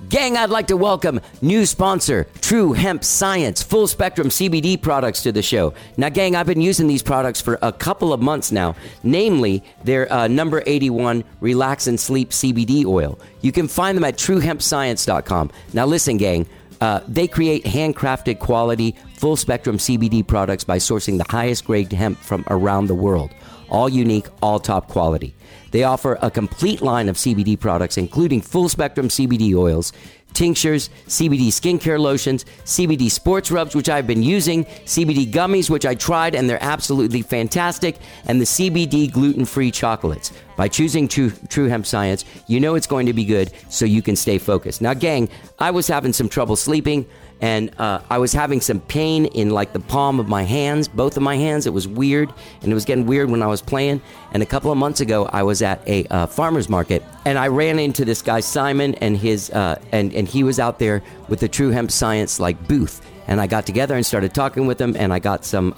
Gang, I'd like to welcome new sponsor, True Hemp Science, full spectrum CBD products to the show. Now, gang, I've been using these products for a couple of months now, namely their number 81 Relax and Sleep CBD oil. You can find them at truehempscience.com. Now, listen, gang, they create handcrafted quality, full spectrum CBD products by sourcing the highest grade hemp from around the world. All unique, all top quality. They offer a complete line of CBD products, including full-spectrum CBD oils, tinctures, CBD skincare lotions, CBD sports rubs, which I've been using, CBD gummies, which I tried, and they're absolutely fantastic, and the CBD gluten-free chocolates. By choosing True Hemp Science, you know it's going to be good, so you can stay focused. Now, gang, I was having some trouble sleeping, and I was having some pain in like the palm of my hands, both of my hands. It was weird, and it was getting weird when I was playing. And a couple of months ago, I was at a farmer's market, and I ran into this guy Simon, and his and he was out there with the True Hemp Science like booth. And I got together and started talking with him, and I got some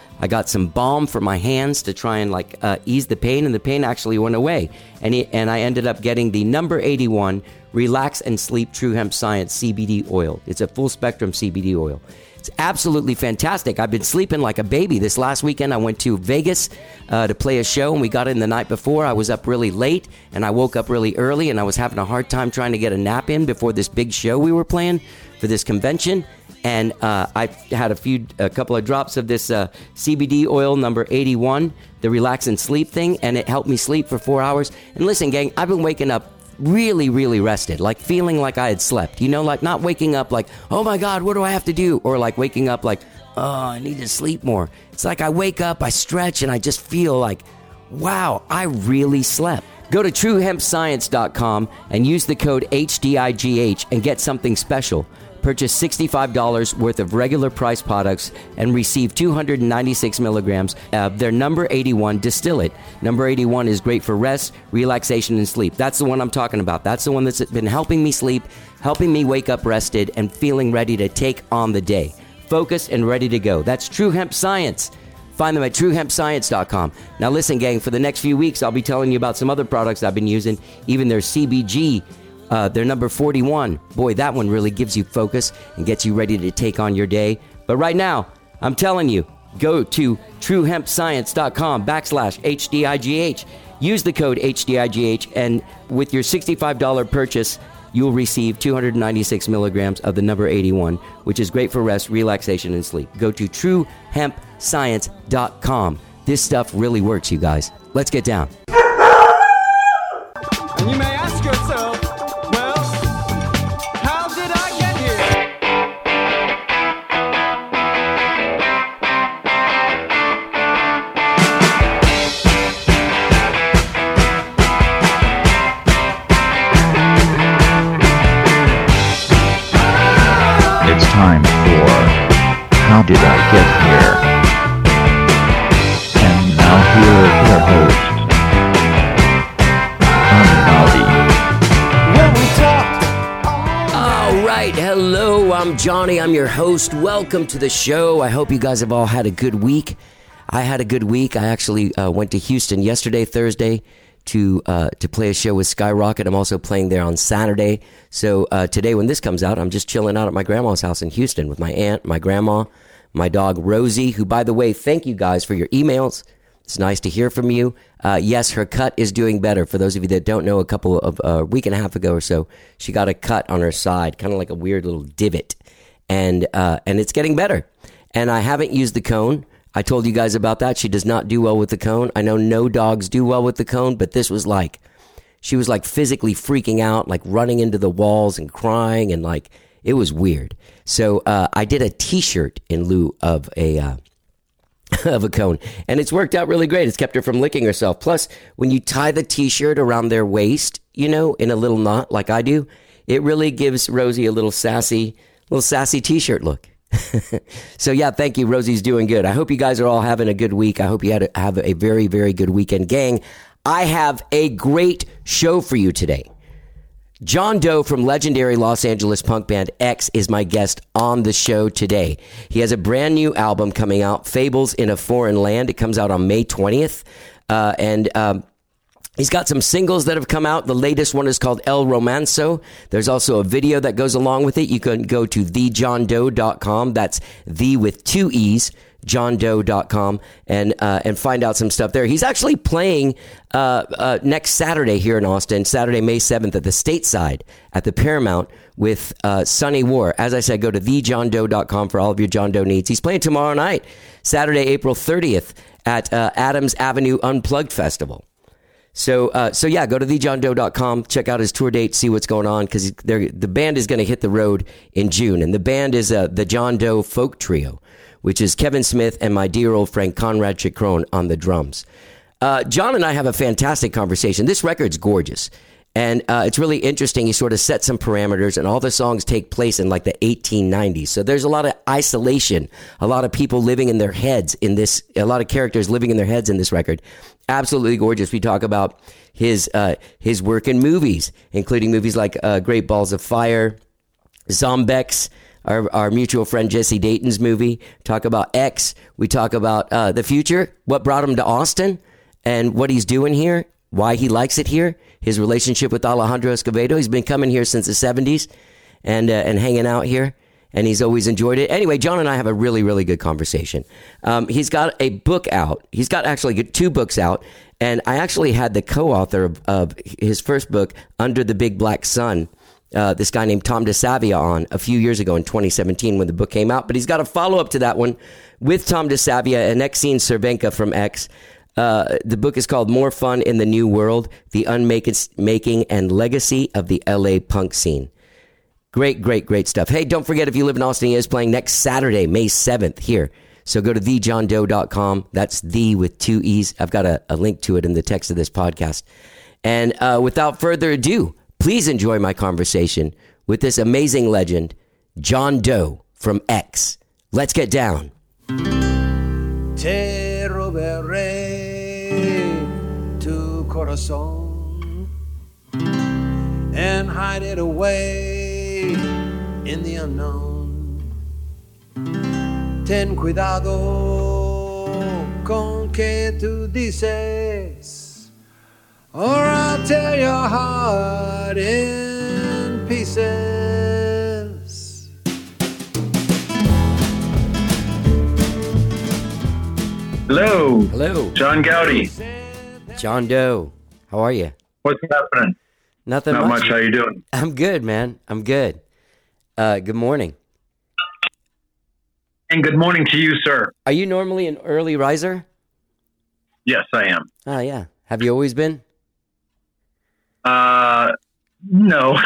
balm for my hands to try and like ease the pain, and the pain actually went away. And I ended up getting the number 81 Relax and Sleep True Hemp Science CBD oil. It's a full spectrum CBD oil. It's absolutely fantastic. I've been sleeping like a baby. This last weekend, I went to Vegas to play a show, and we got in the night before. I was up really late, and I woke up really early, and I was having a hard time trying to get a nap in before this big show we were playing for this convention. And I had a couple of drops of this CBD oil, number 81, the Relax and Sleep thing, and it helped me sleep for 4 hours. And listen, gang, I've been waking up really, really rested, like feeling like I had slept, you know, like not waking up like, oh my God, what do I have to do? Or like waking up like, oh, I need to sleep more. It's like I wake up, I stretch, and I just feel like, wow, I really slept. Go to truehempscience.com and use the code HDIGH and get something special. Purchase $65 worth of regular price products and receive 296 milligrams of their number 81 distillate. Number 81 is great for rest, relaxation, and sleep. That's the one I'm talking about. That's the one that's been helping me sleep, helping me wake up rested, and feeling ready to take on the day. Focused and ready to go. That's True Hemp Science. Find them at truehempscience.com. Now listen, gang, for the next few weeks, I'll be telling you about some other products I've been using, even their CBG. They're number 41. Boy, that one really gives you focus and gets you ready to take on your day. But right now, I'm telling you, go to truehempscience.com/HDIGH. Use the code HDIGH, and with your $65 purchase, you'll receive 296 milligrams of the number 81, which is great for rest, relaxation, and sleep. Go to truehempscience.com. This stuff really works, you guys. Let's get down. And you may ask yourself, well, how did I get here? It's time for How Did I Get Here? And now here are your hosts, Hello, I'm Johnny. I'm your host. Welcome to the show. I hope you guys have all had a good week. I had a good week. I actually went to Houston yesterday, Thursday, to play a show with Skyrocket. I'm also playing there on Saturday. So today, when this comes out, I'm just chilling out at my grandma's house in Houston with my aunt, my grandma, my dog Rosie, who, by the way, thank you guys for your emails. It's nice to hear from you. Yes, her cut is doing better. For those of you that don't know, a week and a half ago or so, she got a cut on her side, kind of like a weird little divot, and it's getting better. And I haven't used the cone. I told you guys about that. She does not do well with the cone. I know no dogs do well with the cone, but this was like, she was like physically freaking out, like running into the walls and crying, and like it was weird. So I did a T-shirt in lieu of a cone, and it's worked out really great. It's kept her from licking herself. Plus, when you tie the T-shirt around their waist, you know, in a little knot like I do, it really gives Rosie a little sassy T-shirt look. So yeah, thank you. Rosie's doing good. I hope you guys are all having a good week. I hope you have a very, very good weekend. Gang, I have a great show for you today. John Doe from legendary Los Angeles punk band X is my guest on the show today. He has a brand new album coming out, Fables in a Foreign Land. It comes out on May 20th. He's got some singles that have come out. The latest one is called El Romanzo. There's also a video that goes along with it. You can go to thejohndoe.com. That's the with 2 E's, johndoe.com, and find out some stuff there. He's actually playing next Saturday here in Austin, Saturday, May 7th at the Stateside at the Paramount with Sonny War. As I said, go to thejohndoe.com for all of your John Doe needs. He's playing tomorrow night, Saturday, April 30th at Adams Avenue Unplugged Festival. So yeah, go to thejohndoe.com, check out his tour date, see what's going on, because the band is going to hit the road in June. And the band is the John Doe Folk Trio, which is Kevin Smith and my dear old friend Conrad Chicrone on the drums. John and I have a fantastic conversation. This record's gorgeous. And it's really interesting. He sort of set some parameters, and all the songs take place in like the 1890s. So there's a lot of isolation, a lot of people living in their heads in this, a lot of characters living in their heads in this record. Absolutely gorgeous. We talk about his work in movies, including movies like Great Balls of Fire, Zombex, our mutual friend Jesse Dayton's movie. Talk about X. We talk about the future, what brought him to Austin, and what he's doing here, why he likes it here, his relationship with Alejandro Escovedo. He's been coming here since the 70s and hanging out here, and he's always enjoyed it. Anyway, John and I have a really, really good conversation. He's got a book out. He's got actually 2 books out, and I actually had the co-author of his first book, Under the Big Black Sun, this guy named Tom DeSavia on a few years ago in 2017 when the book came out. But he's got a follow-up to that one with Tom DeSavia and Exene Cervenka from X. The book is called More Fun in the New World, The Unmaking and Legacy of the LA Punk Scene. Great, great, great stuff. Hey, don't forget, if you live in Austin, he is playing next Saturday, May 7th here. So go to thejohndoe.com. That's the with 2 E's. I've got a link to it in the text of this podcast. And without further ado, please enjoy my conversation with this amazing legend, John Doe from X. Let's get down. Te roberé tu corazón and hide it away in the unknown. Ten cuidado con que tú dices, or I'll tear your heart in pieces. Hello. Hello. John Gowdy. John Doe. How are you? What's happening? Nothing Not much. How you doing? I'm good, man. I'm good. Good morning. And good morning to you, sir. Are you normally an early riser? Yes, I am. Oh, yeah. Have you always been? No.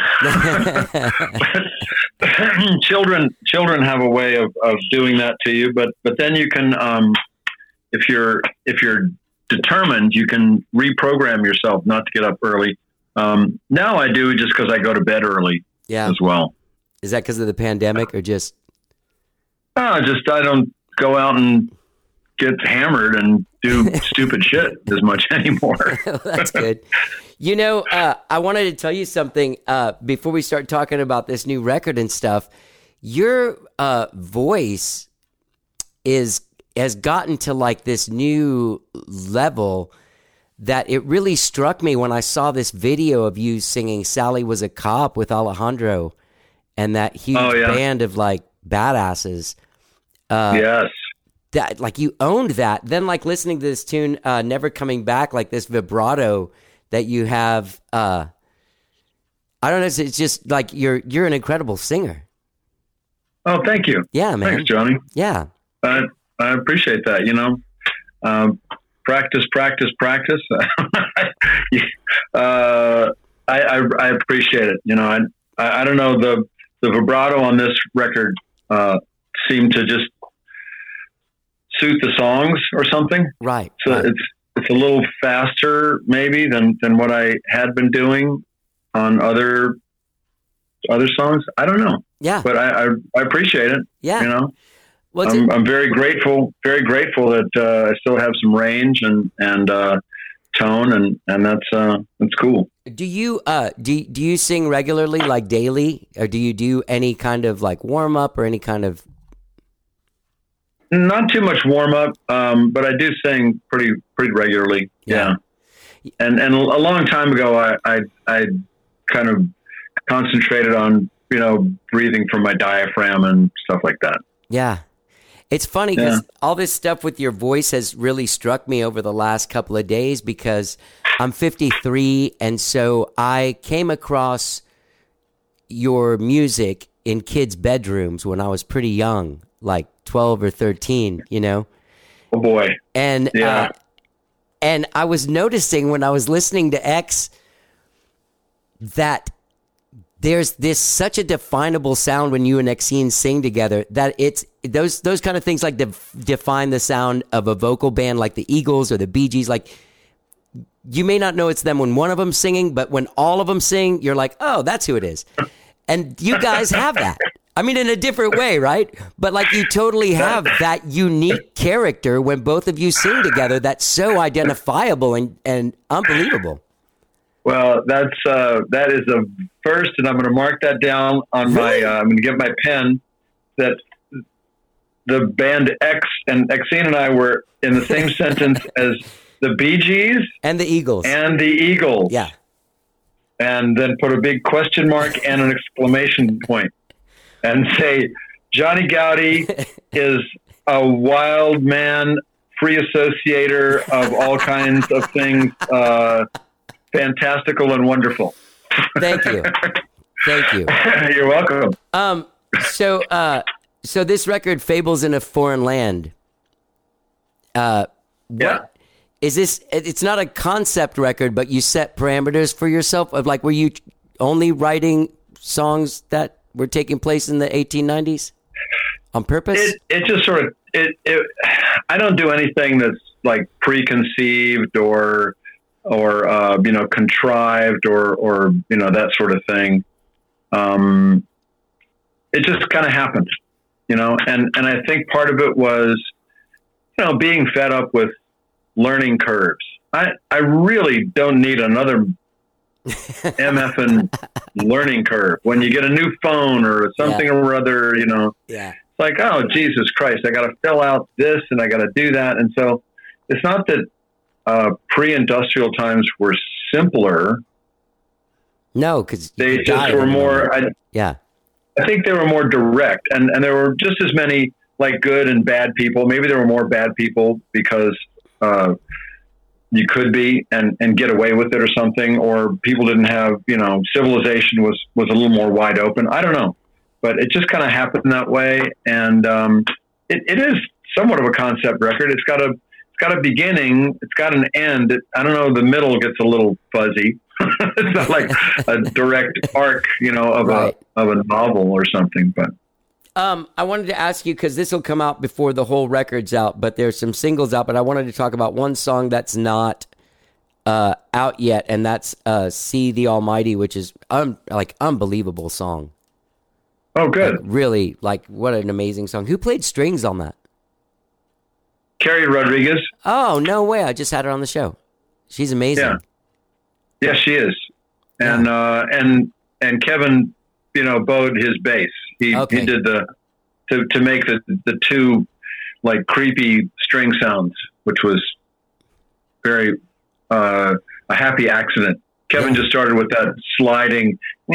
Children have a way of doing that to you, but then you can, if you're determined, you can reprogram yourself not to get up early. Now I do just because I go to bed early as well. Is that because of the pandemic or just? I don't go out and get hammered and do stupid shit as much anymore. That's good. You know, I wanted to tell you something before we start talking about this new record and stuff. Your voice has gotten to like this new level that it really struck me when I saw this video of you singing Sally Was a Cop with Alejandro and that huge band of like badasses. Yes. That like you owned that. Then like listening to this tune, Never Coming Back, like this vibrato that you have. I don't know. It's just like you're an incredible singer. Oh, thank you. Yeah, man. Thanks, Johnny. Yeah. I appreciate that. You know, practice. I appreciate it. You know, I don't know, the vibrato on this record seemed to just suit the songs or something. Right. So right. it's a little faster maybe than what I had been doing on other songs. I don't know. Yeah. But I appreciate it. Yeah. You know. Well, I'm very grateful that I still have some range and tone and that's cool. Do you do you sing regularly, like daily, or do you do any kind of like warm up or any kind of? Not too much warm up, but I do sing pretty regularly. Yeah. And a long time ago, I kind of concentrated on, breathing from my diaphragm and stuff like that. Yeah. It's funny because all this stuff with your voice has really struck me over the last couple of days because I'm 53, and so I came across your music in kids' bedrooms when I was pretty young, like 12 or 13, Oh boy. And and I was noticing when I was listening to X that there's such a definable sound when you and Exene sing together that it's those kind of things like define the sound of a vocal band like the Eagles or the Bee Gees. Like, you may not know it's them when one of them's singing, but when all of them sing, you're like, oh, that's who it is. And you guys have that. I mean, in a different way, right? But like, you totally have that unique character when both of you sing together that's so identifiable and unbelievable. Well, that is a first, and I'm going to mark that down on my. I'm going to get my pen. That the band X and Exene and I were in the same sentence as the Bee Gees and the Eagles. Yeah, and then put a big question mark and an exclamation point, and say Johnny Goudie is a wild man, free associator of all kinds of things. Fantastical and wonderful. Thank you. You're welcome. So this record, Fables in a Foreign Land. Is this? It's not a concept record, but you set parameters for yourself of like, were you only writing songs that were taking place in the 1890s on purpose? It just sort of I don't do anything that's like preconceived or contrived or that sort of thing. It just kind of happened, and I think part of it was, being fed up with learning curves. I really don't need another MFing learning curve. When you get a new phone or something or other, it's like, oh, Jesus Christ, I got to fill out this and I got to do that. And so it's not that, pre-industrial times were simpler. No, because they just were more. I think they were more direct, and there were just as many like good and bad people. Maybe there were more bad people because you could be and get away with it or something, or people didn't have civilization was a little more wide open. I don't know, but it just kind of happened that way, and it is somewhat of a concept record. It's got a beginning. It's got an end. I don't know. The middle gets a little fuzzy. It's not like a direct arc, of a novel or something. But I wanted to ask you, because this will come out before the whole record's out, but there's some singles out. But I wanted to talk about one song that's not out yet, and that's "See the Almighty," which is unbelievable song. Oh, good. Really, what an amazing song. Who played strings on that? Carrie Rodriguez. Oh, no way. I just had her on the show. She's amazing. Yeah, she is. And and Kevin, bowed his bass. He did to make the two like creepy string sounds, which was very a happy accident. Kevin just started with that sliding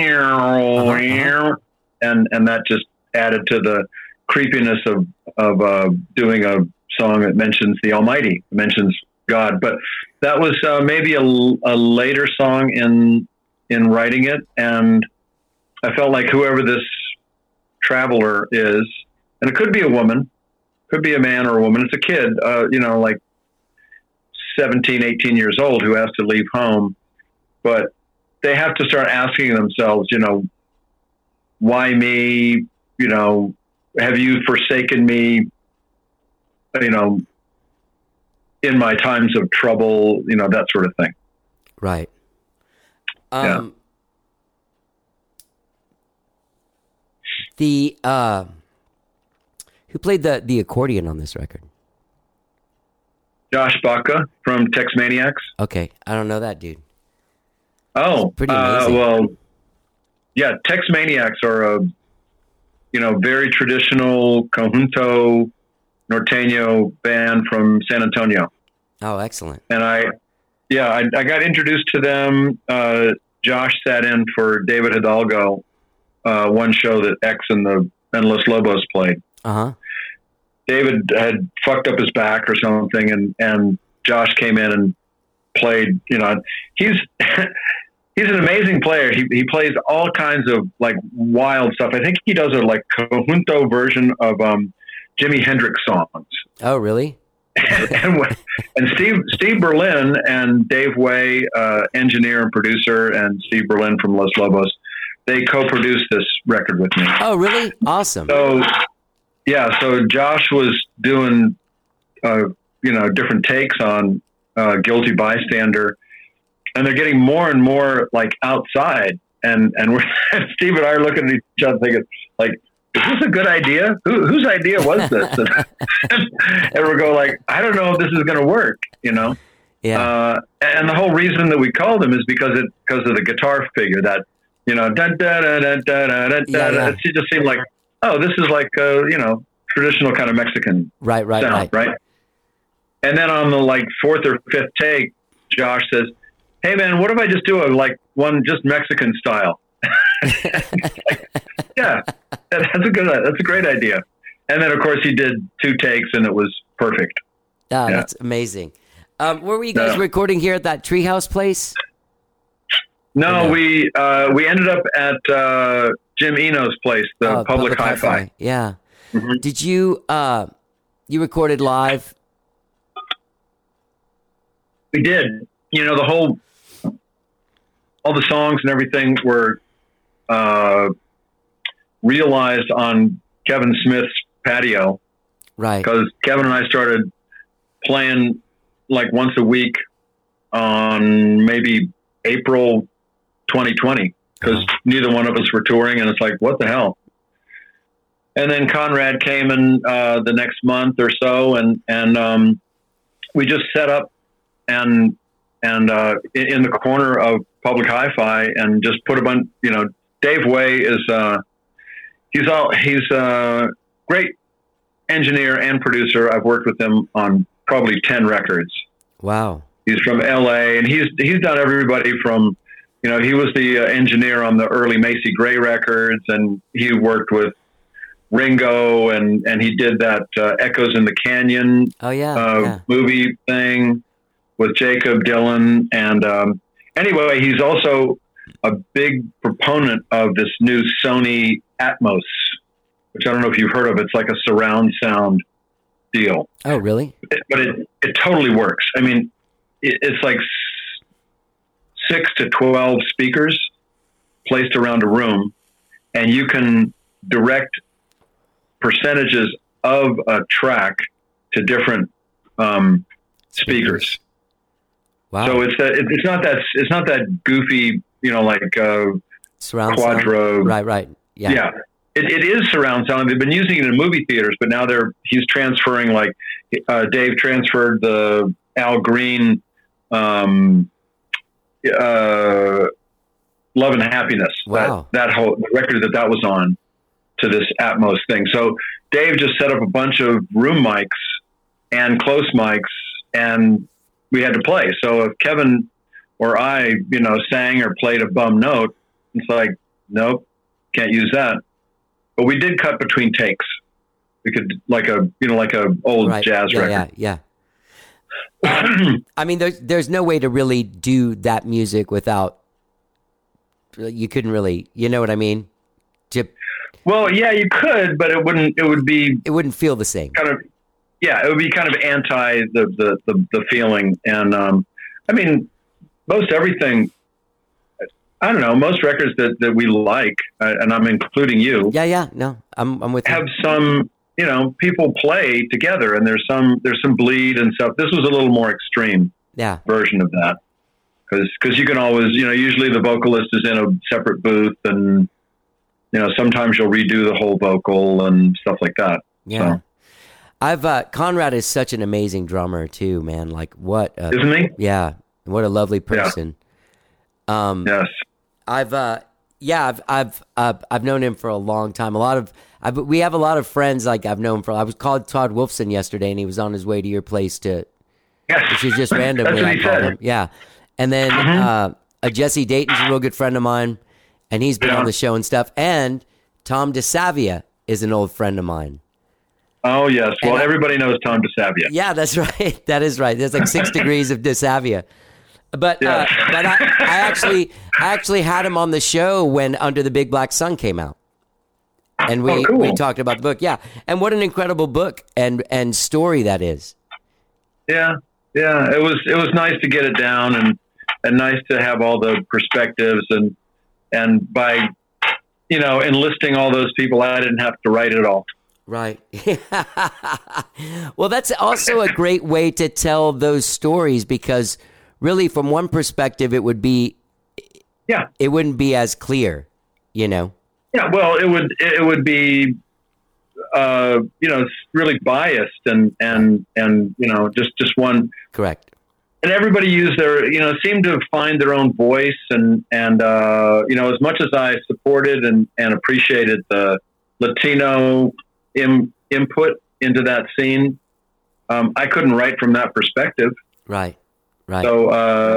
and that just added to the creepiness of doing a song that mentions the Almighty, mentions God. But that was maybe a later song in writing it, and I felt like whoever this traveler is, and it could be a woman, could be a man or a woman, it's a kid, like 17, 18 years old who has to leave home, but they have to start asking themselves, why me? Have you forsaken me? In my times of trouble, that sort of thing. Right. The who played the accordion on this record? Josh Baca from Tex Maniacs. Okay, I don't know that dude. Oh, pretty amazing. Well, yeah, Tex Maniacs are a very traditional conjunto norteño band from San Antonio. Oh, excellent. And yeah, I got introduced to them. Josh sat in for David Hidalgo, one show that X and Los Lobos played. Uh-huh. David had fucked up his back or something, and Josh came in and played. You know, he's he's an amazing player. He plays all kinds of like wild stuff. I think he does a like conjunto version of Jimi Hendrix songs. Oh, really? and Steve Berlin and Dave Way, engineer and producer, and Steve Berlin from Los Lobos, they co-produced this record with me. Oh, really? Awesome. So, yeah, so Josh was doing, different takes on Guilty Bystander, and they're getting more and more like outside, and we're Steve and I are looking at each other thinking like, is this a good idea? Whose idea was this? And we go like, I don't know if this is going to work, you know? Yeah. And the whole reason that we called him is because of the guitar figure that, you know, da da da da da da da. Yeah. It just seemed like, oh, this is like traditional kind of Mexican sound, right? And then on the like fourth or fifth take, Josh says, "Hey man, what if I just do one just Mexican style?" Yeah, that's a great idea. And then of course he did 2 takes and it was perfect. Ah, yeah. That's amazing. Where were you guys recording here at that Treehouse place? No, we ended up at Jim Eno's place, the Public Hi-Fi. Yeah. Mm-hmm. Did you you recorded live? We did. You know, all the songs and everything were realized on Kevin Smith's patio. Right. Because Kevin and I started playing like once a week on maybe April 2020, because neither one of us were touring, and it's like, what the hell? And then Conrad came in the next month or so, and we just set up and in the corner of Public Hi-Fi and just put a bunch. You know, Dave Way is he's a great engineer and producer. I've worked with him on probably 10 records. Wow. He's from LA, and he's done everybody from, you know, he was the engineer on the early Macy Gray records, and he worked with Ringo, and he did that Echoes in the Canyon movie thing with Jacob Dylan. And anyway, he's also a big proponent of this new Sony Atmos, which I don't know if you've heard of. It's like a surround sound deal. Oh, really? But it totally works. I mean, it's like 6 to 12 speakers placed around a room, and you can direct percentages of a track to different speakers. Wow. So it's not that goofy, you know, like surround Quadro. Sound. Right. Yeah. Yeah. It is surround sound. They've been using it in movie theaters, but now he's transferring, like Dave transferred the Al Green Love and Happiness. Wow. That whole record that was on to this Atmos thing. So Dave just set up a bunch of room mics and close mics, and we had to play. So if Kevin or I, you know, sang or played a bum note, it's like, nope, can't use that. But we did cut between takes. We could like a old jazz record. Yeah. I mean, there's no way to really do that music without. You couldn't really, you know what I mean? Well, yeah, you could, but it wouldn't. It wouldn't feel the same. Kind of, yeah. It would be kind of anti the feeling, and I mean, most everything. I don't know. Most records that we like, and I'm including you. Yeah. No, I'm with you. Have some, you know, people play together, and there's some bleed and stuff. This was a little more extreme version of that, because you can always, you know, usually the vocalist is in a separate booth, and you know, sometimes you'll redo the whole vocal and stuff like that. Yeah. So. Conrad is such an amazing drummer too, man. Like isn't he? Yeah. What a lovely person. Yeah. Yes. I've known him for a long time. We have a lot of friends. Like I've known I was called Todd Wolfson yesterday, and he was on his way to your place to Yes. which is just randomly That's what I he called said. him. Yeah. And then Jesse Dayton's a real good friend of mine, and he's been Yeah. on the show and stuff. And Tom DeSavia is an old friend of mine. Oh, yes. Well, And I- everybody knows Tom DeSavia. Yeah, that's right. That is right. There's like 6 degrees of DeSavia. But Yeah. but I actually had him on the show when Under the Big Black Sun came out. And Oh, cool. we talked about the book. Yeah. And what an incredible book and story that is. Yeah. It was nice to get it down and nice to have all the perspectives and by, enlisting all those people, I didn't have to write it all. Right. Well, that's also a great way to tell those stories because really from one perspective it wouldn't be as clear, Yeah, well, it would be, really biased and just one. Correct. And everybody used seemed to find their own voice and as much as I supported and appreciated the Latino input into that scene, I couldn't write from that perspective. Right. So,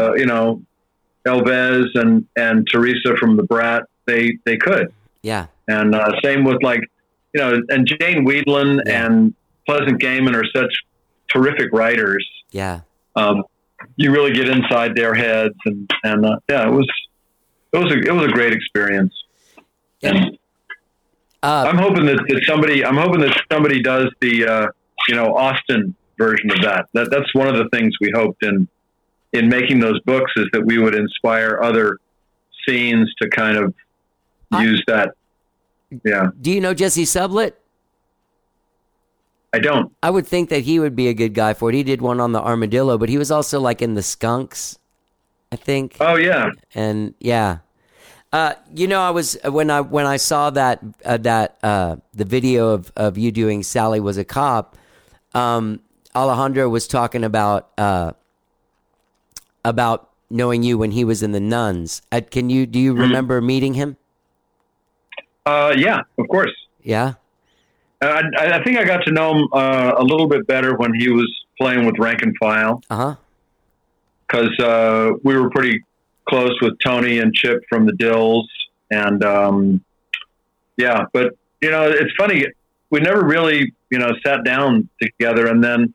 Elvez and Teresa from the Brat, they could. Yeah. And same with and Jane Weedland and Pleasant Gaiman are such terrific writers. Yeah. You really get inside their heads, and it was a great experience. And I'm hoping that somebody does the Austin version of that. That's one of the things we hoped in making those books is that we would inspire other scenes to kind of use that. Yeah. Do you know Jesse Sublett? I don't. I would think that he would be a good guy for it. He did one on the Armadillo, but he was also like in the Skunks, I think. Oh yeah. And yeah. I was when I saw that the video of you doing Sally Was a Cop, Alejandro was talking about knowing you when he was in the Nuns. Do you remember meeting him? Yeah, of course. Yeah. I think I got to know him a little bit better when he was playing with Rank and File. Because we were pretty close with Tony and Chip from the Dills, and but it's funny, we never really sat down together. And then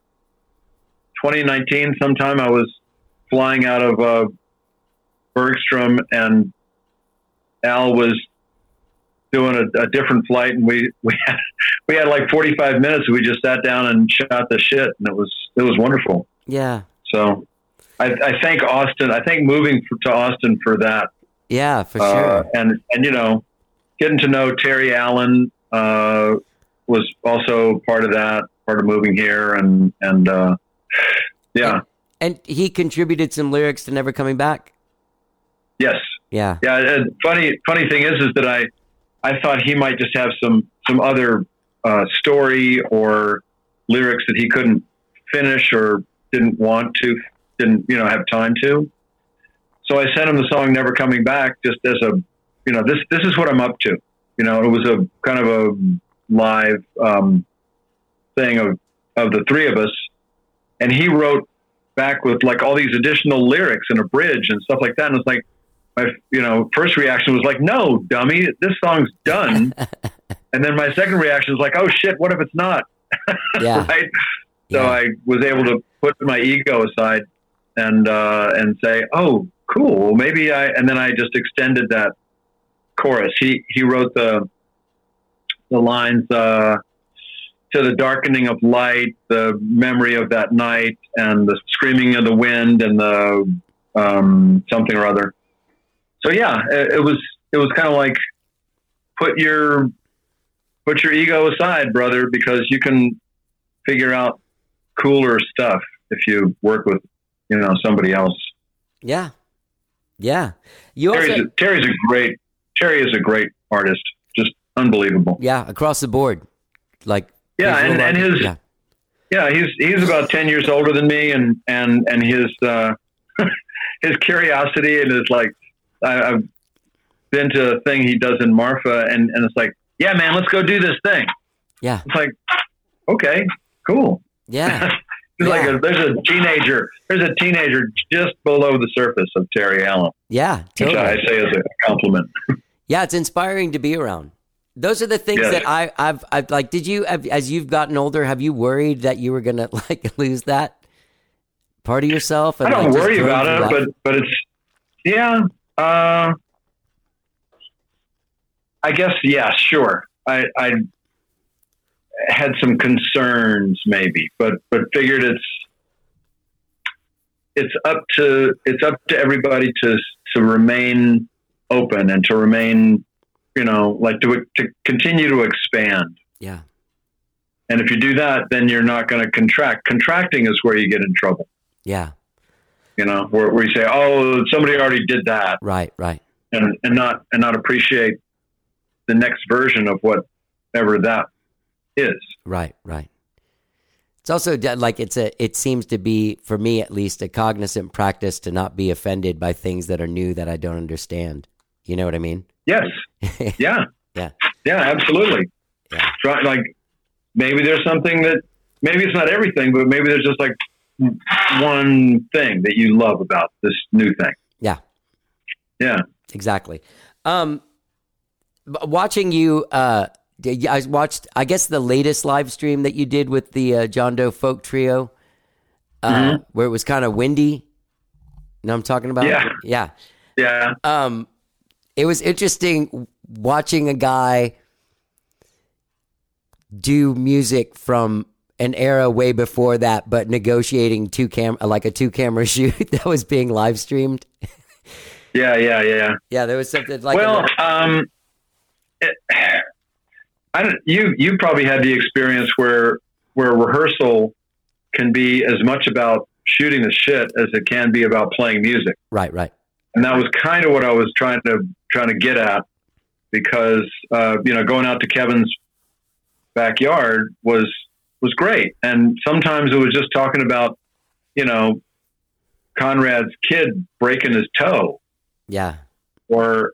2019, sometime I was flying out of Bergstrom, and Al was doing a different flight, and we had like 45 minutes. We just sat down and shot the shit, and it was wonderful. Yeah. So I thank Austin. I think moving to Austin for that. Yeah, for sure. And getting to know Terry Allen was also part of that, part of moving here, and yeah. And he contributed some lyrics to Never Coming Back. Yes. Yeah. Yeah. And funny thing is that I thought he might just have some other story or lyrics that he couldn't finish or didn't have time to. So I sent him the song Never Coming Back just as a, this is what I'm up to. It was a kind of a live thing of the three of us. And he wrote back with like all these additional lyrics and a bridge and stuff like that. And it's like, my first reaction was like, no, dummy, this song's done. And then my second reaction was like, oh shit, what if it's not? Yeah. Right. So I was able to put my ego aside and say, oh, cool. Maybe and then I just extended that chorus. He wrote the lines, to the darkening of light, the memory of that night, and the screaming of the wind, and the something or other. So yeah, it was kind of like put your ego aside, brother, because you can figure out cooler stuff if you work with somebody else. Yeah. Terry is a great artist, just unbelievable. Yeah, across the board, like. Yeah, and his he's about 10 years older than me, and his his curiosity and his like, I've been to a thing he does in Marfa, and it's like, yeah, man, let's go do this thing. Yeah, it's like, okay, cool. Yeah, Yeah. There's a teenager just below the surface of Terry Allen, Yeah, which totally. I say is a compliment. Yeah, it's inspiring to be around. Those are the things Yes. that I've like. Did you, as you've gotten older, have you worried that you were gonna like lose that part of yourself? I And, don't like, just worry drove about through it, life? but it's I guess sure. I had some concerns maybe, but figured it's up to everybody to remain open and to remain, like to continue to expand. Yeah, And if you do that, then you're not going to contract. Contracting is where you get in trouble. yeah, Where you say, "Oh, somebody already did that," right, and not appreciate the next version of whatever that is. right. It's also like it seems to be, for me at least, a cognizant practice to not be offended by things that are new that I don't understand. You know what I mean? Yes. Yeah. Yeah. Yeah. Absolutely. Yeah. Try, like maybe there's something that maybe it's not everything, but maybe there's just like one thing that you love about this new thing. Yeah. Yeah. Exactly. Watching you, I watched, I guess, the latest live stream that you did with the John Doe Folk Trio, where it was kind of windy. You know what I'm talking about? Yeah. Yeah. Yeah. It was interesting watching a guy do music from an era way before that, but negotiating like a 2-camera shoot that was being live streamed. Yeah. Yeah, there was something like Well, you probably had the experience where rehearsal can be as much about shooting the shit as it can be about playing music. right. And that was kind of what I was trying to get at, because going out to Kevin's backyard was great, and sometimes it was just talking about Conrad's kid breaking his toe, Yeah. or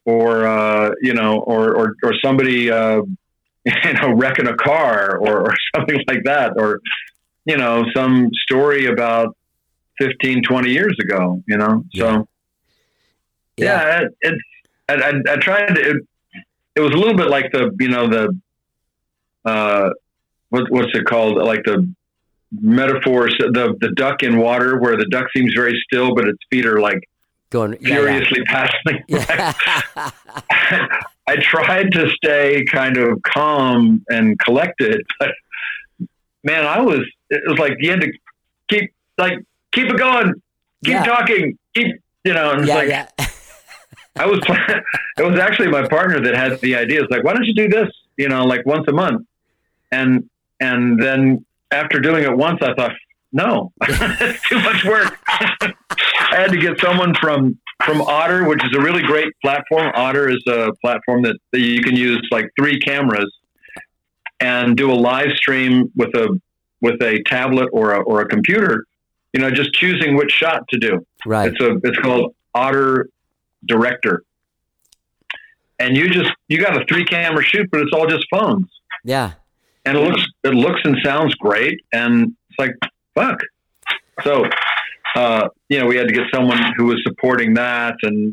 somebody wrecking a car or something like that, or some story about 15, 20 years ago. So. Yeah, I tried to. It was a little bit like what's it called? Like the metaphors, the duck in water, where the duck seems very still, but its feet are like Going furiously paddling. Yeah. I tried to stay kind of calm and collected, but man, it was like you had to keep it going, keep talking, keep. And it's like, it was actually my partner that had the idea. It's like, why don't you do this, like once a month? And then after doing it once, I thought, no, it's too much work. I had to get someone from Otter, which is a really great platform. Otter is a platform that you can use like 3 cameras and do a live stream with a tablet or a computer, just choosing which shot to do. Right. It's called Otter Director, and you got a 3-camera shoot, but it's all just phones. Yeah. And it looks and sounds great, and it's like, fuck. So, we had to get someone who was supporting that, and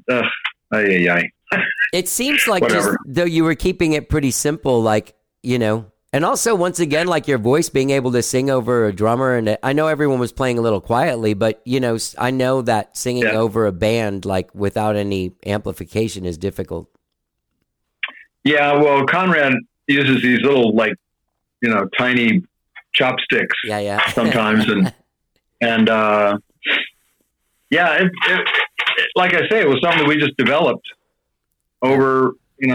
It seems like Whatever. just though you were keeping it pretty simple, like, and also once again, like your voice being able to sing over a drummer. And I know everyone was playing a little quietly, but I know that singing over a band, like without any amplification, is difficult. Yeah. Well, Conrad uses these little, like, tiny chopsticks Yeah. sometimes. and like I say, it was something that we just developed over,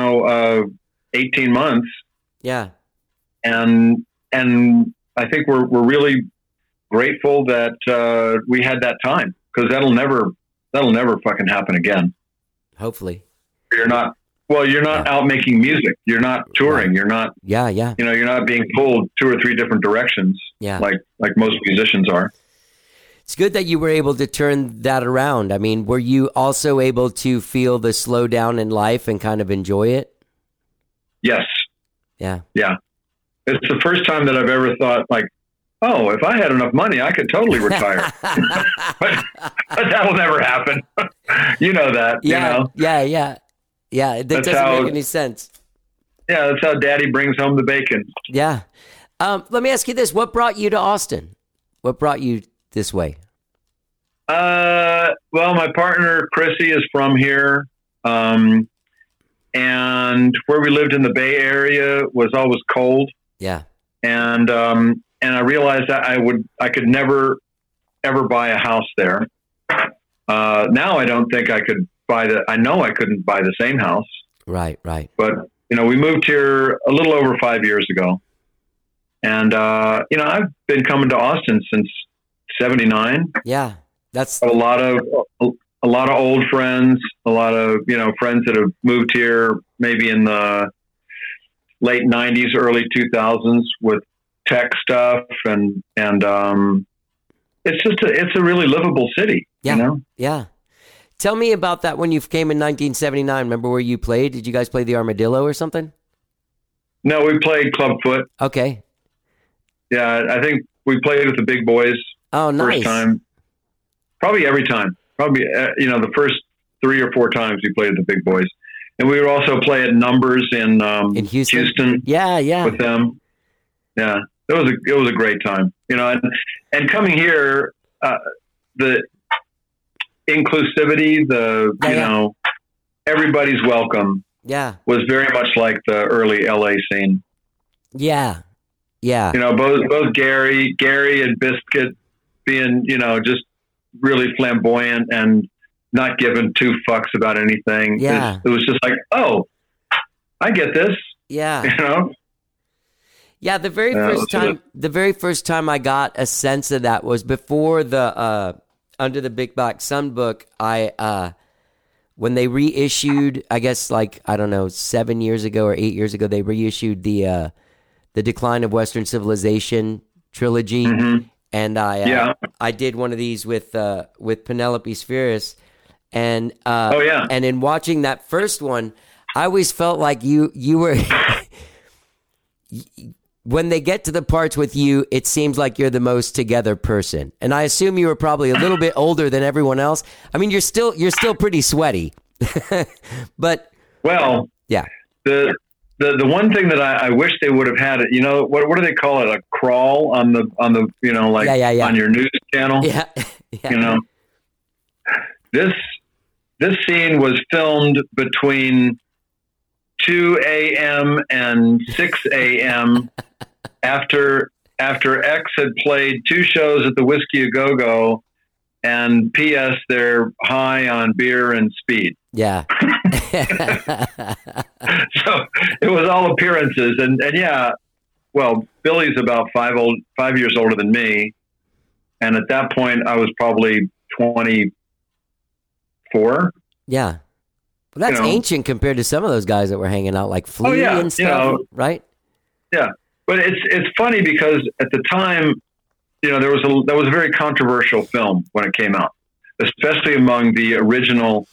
18 months. Yeah. And I think we're really grateful that we had that time, because that'll never fucking happen again. Hopefully. You're not out making music. You're not touring. Right. You're not. Yeah. You're not being pulled 2 or 3 different directions. Yeah. Like most musicians are. It's good that you were able to turn that around. I mean, were you also able to feel the slowdown in life and kind of enjoy it? Yes. Yeah. Yeah. It's the first time that I've ever thought, like, oh, if I had enough money, I could totally retire. but that'll never happen. You know that. Yeah, you know? yeah. That doesn't make any sense. Yeah, that's how Daddy brings home the bacon. Yeah. Let me ask you this. What brought you to Austin? What brought you this way? Well, my partner, Chrissy, is from here. And where we lived in the Bay Area was always cold. Yeah. And I realized that I could never, ever buy a house there. Now I don't think I could I know I couldn't buy the same house. Right. But, we moved here a little over 5 years ago. And, I've been coming to Austin since 79. Yeah. That's a lot of old friends, a lot of, friends that have moved here maybe in the late 90s, early 2000s with tech stuff. And it's a really livable city. Yeah. Yeah. Tell me about that when you came in 1979. Remember where you played? Did you guys play the Armadillo or something? No, we played Clubfoot. Okay. Yeah, I think we played with the big boys. Oh, nice. First time. Probably every time. Probably, the first 3 or 4 times we played with the big boys. And we would also play at Numbers in Houston. Yeah. With them. Yeah. It was a great time. And coming here, the inclusivity, everybody's welcome. Yeah. Was very much like the early LA scene. Yeah. Both Gary and Biscuit being, just really flamboyant and not giving 2 fucks about anything. Yeah. It was just like, oh, I get this. Yeah. Yeah, the very first time I got a sense of that was before the Under the Big Black Sun book. When they reissued, I guess 7 years ago or 8 years ago, they reissued the Decline of Western Civilization trilogy, and I did one of these with Penelope Spheris, and and in watching that first one, I always felt like you were. When they get to the parts with you, it seems like you're the most together person. And I assume you were probably a little bit older than everyone else. I mean, you're still pretty sweaty. But yeah. The one thing that I wish they would have had, what do they call it? A crawl on the on your news channel. Yeah. This scene was filmed between 2 a.m. and 6 a.m. after X had played 2 shows at the Whiskey A Go Go, and P.S. they're high on beer and speed. Yeah. So it was all appearances, and Billy's about 5 years older than me, and at that point I was probably 24. Yeah. Well, that's ancient compared to some of those guys that were hanging out like Flea and stuff, right? Yeah, but it's funny because at the time, that was a very controversial film when it came out, especially among the original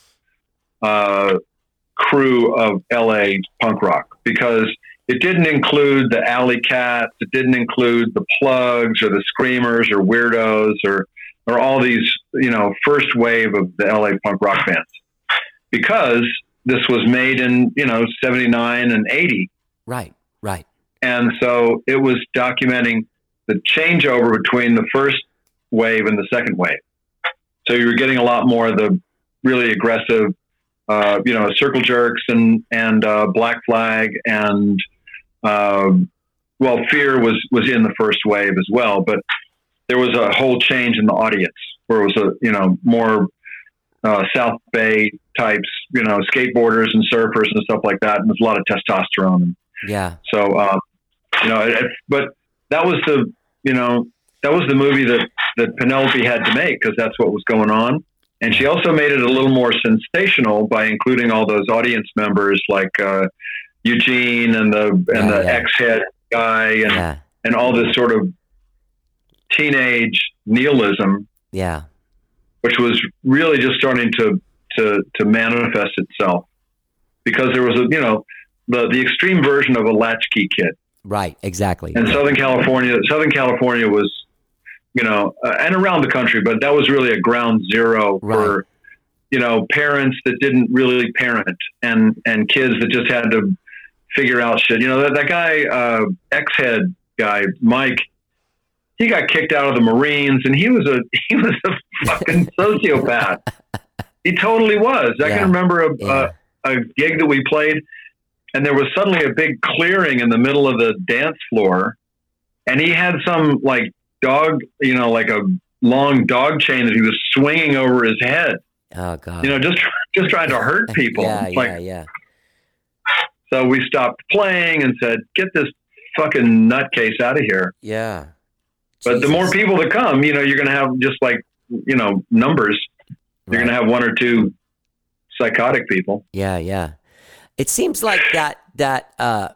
crew of LA punk rock, because it didn't include the Alley Cats, it didn't include the Plugs or the Screamers or Weirdos or all these first wave of the LA punk rock bands. Because this was made in, 79 and 80. Right. And so it was documenting the changeover between the first wave and the second wave. So you were getting a lot more of the really aggressive, Circle Jerks and Black Flag and, Fear was in the first wave as well. But there was a whole change in the audience where it was more South Bay types, skateboarders and surfers and stuff like that. And there's a lot of testosterone. Yeah. So, but that was the movie that Penelope had to make because that's what was going on. And she also made it a little more sensational by including all those audience members like Eugene and the X-Head guy and all this sort of teenage nihilism. Yeah. Which was really just starting to manifest itself because there was the extreme version of a latchkey kid. Right. Exactly. And Southern California was and around the country, but that was really a ground zero for, parents that didn't really parent and kids that just had to figure out shit. That guy, X-Head guy, Mike, he got kicked out of the Marines and he was a fucking sociopath. He totally was. I can remember a gig that we played and there was suddenly a big clearing in the middle of the dance floor and he had some like dog, like a long dog chain that he was swinging over his head. Oh God. Just trying to hurt people. Yeah. So we stopped playing and said, get this fucking nutcase out of here. Yeah. But the more people that come, you're going to have just like, numbers. You're going to have one or two psychotic people. Yeah. It seems like that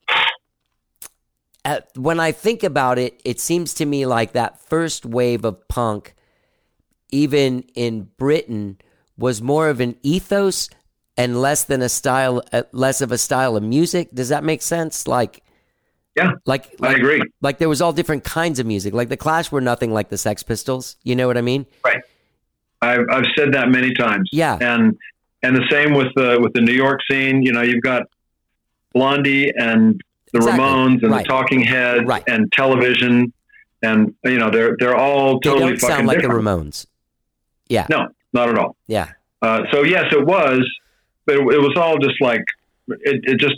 when I think about it, it seems to me like that first wave of punk, even in Britain, was more of an ethos and less of a style of music. Does that make sense? Yeah, like I agree. Like there was all different kinds of music. Like the Clash were nothing like the Sex Pistols. You know what I mean? Right. I've said that many times. Yeah. And the same with the New York scene. You've got Blondie and the Ramones and the Talking Heads and Television, and they're all totally they don't fucking sound like different. the Ramones. Yeah. No, not at all. Yeah. So yes, it was, but it was all just like it just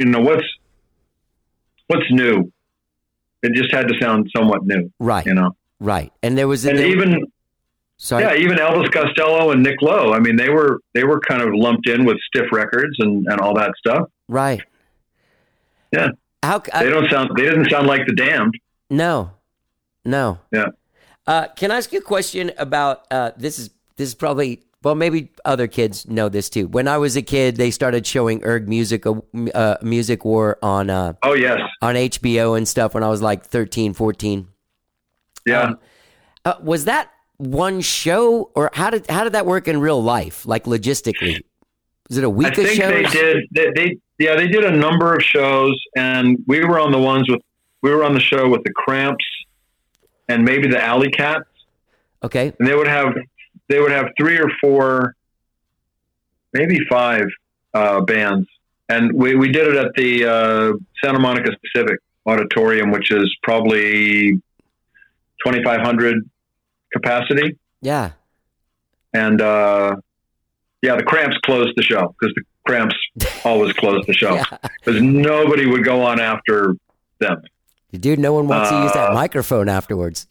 what's new. It just had to sound somewhat new, right? Right. And there was even Elvis Costello and Nick Lowe. I mean, they were kind of lumped in with Stiff Records and all that stuff, right? Yeah. They didn't sound like the Damned. No. Yeah. Can I ask you a question about this is probably, well, maybe other kids know this too. When I was a kid, they started showing Erg Music War on on HBO and stuff when I was like 13, 14. Yeah. Was that one show, or how did that work in real life, like logistically? Was it a week of shows? I think they did a number of shows, and we were on the show with the Cramps and maybe the Alley Cats. Okay. And they would have 3 or 4, maybe 5 bands. And we did it at the Santa Monica Civic Auditorium, which is probably 2,500 capacity. Yeah. And the Cramps closed the show because the Cramps always closed the show because nobody would go on after them. Dude, no one wants to use that microphone afterwards.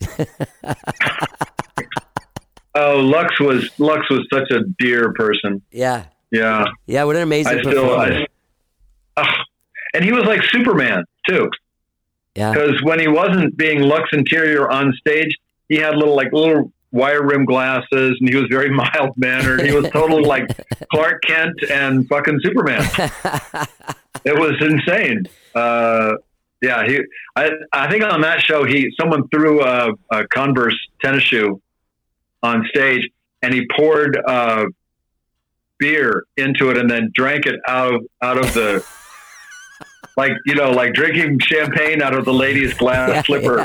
Oh, Lux was such a dear person. Yeah. Yeah. Yeah, what an amazing performance. And he was like Superman, too. Yeah. Because when he wasn't being Lux Interior on stage, he had little wire rim glasses, and he was very mild mannered. He was totally like Clark Kent and fucking Superman. It was insane. I think on that show, someone threw a Converse tennis shoe on stage, and he poured beer into it and then drank it out of the like drinking champagne out of the lady's glass slipper,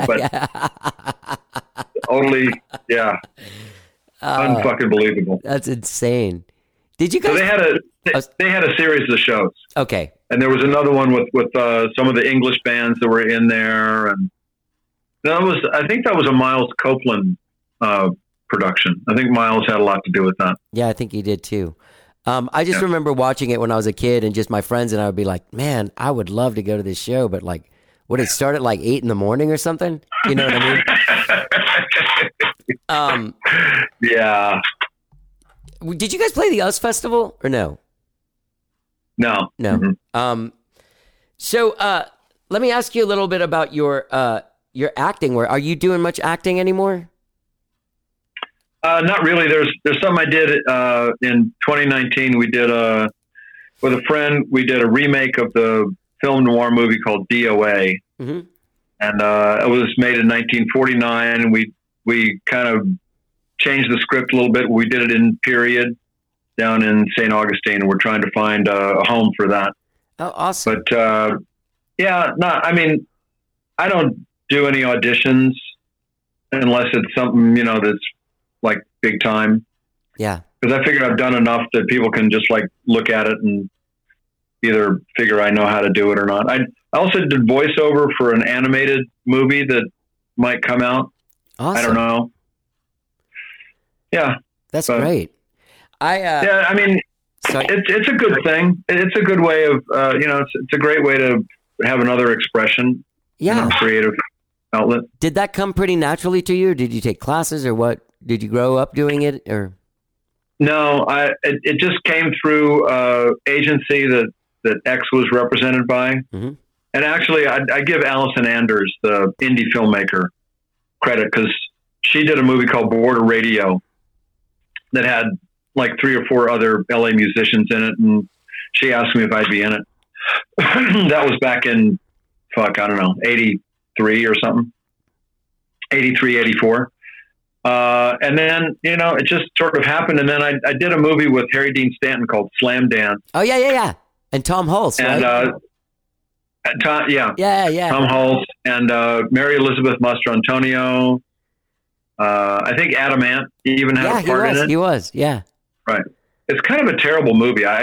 totally, unfucking believable. That's insane. Did you guys? So they had a series of shows. Okay. And there was another one with some of the English bands that were in there, and I think that was a Miles Copeland production. I think Miles had a lot to do with that. Yeah, I think he did too. I just remember watching it when I was a kid, and just my friends and I would be like, "Man, I would love to go to this show, but like, would it start at like 8 a.m. or something?" You know what I mean? Yeah. Did you guys play the US Festival or no? No. Mm-hmm. So let me ask you a little bit about your acting. Are you doing much acting anymore? Not really. There's something I did in 2019. We did with a friend. We did a remake of the film noir movie called DOA, and it was made in 1949. And we kind of changed the script a little bit. We did it in period down in St. Augustine, and we're trying to find a home for that. Oh, awesome! But I don't do any auditions. unless it's something, that's like big time. Yeah. Because I figure I've done enough that people can just like look at it and either figure I know how to do it or not. I also did voiceover for an animated movie that might come out. Awesome. I don't know. Yeah. That's great. Yeah, I mean, it's a good thing. It's a good way of, it's a great way to have another expression. Yeah. Creative outlet. Did that come pretty naturally to you? Or did you take classes or what? Did you grow up doing it or? No, it just came through agency that X was represented by. Mm-hmm. And actually, I give Allison Anders, the indie filmmaker, credit because she did a movie called Border Radio that had like 3 or 4 other LA musicians in it. And she asked me if I'd be in it. That was back in, I don't know, 83 or something, 83, 84. And then, it just sort of happened. And then I did a movie with Harry Dean Stanton called Slam Dance. Oh, yeah. And Tom Hulse, right? And, Tom Hulse and Mary Elizabeth Mastrantonio. I think Adam Ant even had a part in it. He was, yeah. Right. It's kind of a terrible movie. I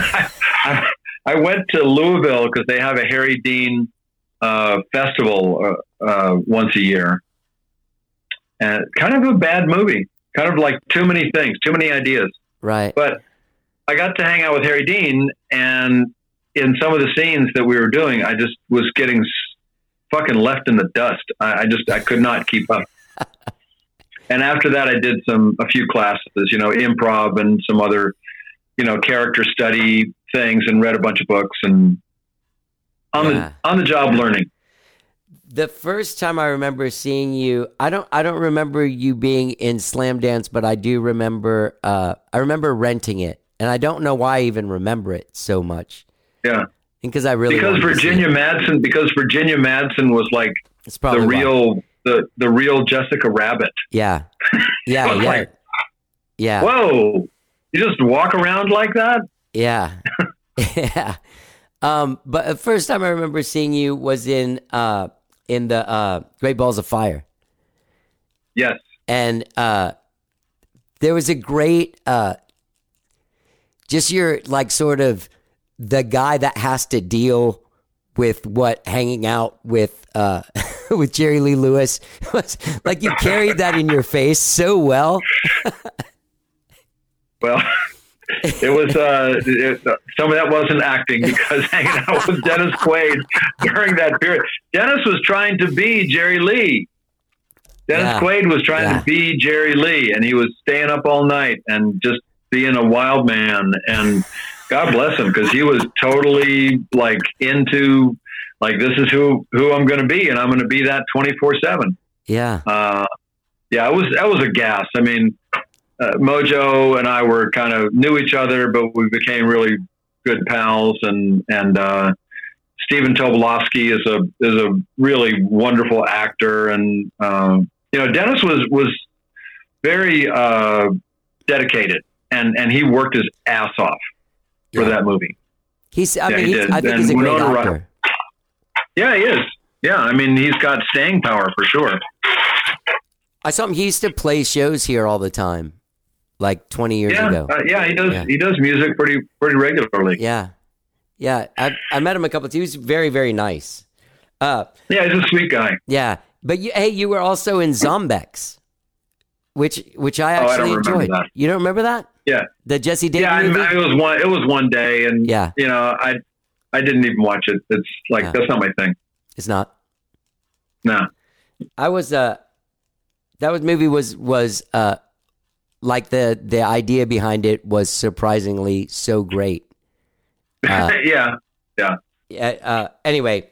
went to Louisville because they have a Harry Dean festival once a year. And kind of a bad movie. Kind of like too many things, too many ideas. Right. But I got to hang out with Harry Dean, and in some of the scenes that we were doing, I just was getting fucking left in the dust. I could not keep up. And after that, I did a few classes, improv and some other, character study things, and read a bunch of books and on the job learning. The first time I remember seeing you, I don't remember you being in Slam Dance, but I do remember. I remember renting it, and I don't know why I even remember it so much. Yeah, because Virginia Madsen was like the real the real Jessica Rabbit. Yeah. Like, yeah. Whoa! You just walk around like that? Yeah. Yeah. But the first time I remember seeing you was in the Great Balls of Fire. Yes. And there was a great, just your like sort of the guy that has to deal with hanging out with with Jerry Lee Lewis was like you carried that in your face so well. Well, it was some of that wasn't acting because hanging out with Dennis Quaid during that period. Dennis was trying to be Jerry Lee. Dennis Quaid was trying to be Jerry Lee, and he was staying up all night and just being a wild man. And God bless him, because he was totally like into like, this is who I'm going to be, and I'm going to be that 24/7. Yeah. That was a gas. I mean, Mojo and I were kind of knew each other, but we became really good pals. And Stephen Tobolowsky is a really wonderful actor. And, Dennis was very dedicated, and he worked his ass off for that movie. I think he's a great actor. Yeah, he is. Yeah, I mean, he's got staying power for sure. I saw him. He used to play shows here all the time, like 20 years ago. He does. Yeah. He does music pretty regularly. Yeah. I met him a couple of times. He was very, very nice. He's a sweet guy. Yeah, but you were also in Zombex, which I actually enjoyed. That. You don't remember that? Yeah, the Jesse Davis. Yeah, movie? It was one day, and I didn't even watch it. It's like that's not my thing. It's not. No. I was that movie was like the idea behind it was surprisingly so great. Yeah. Anyway,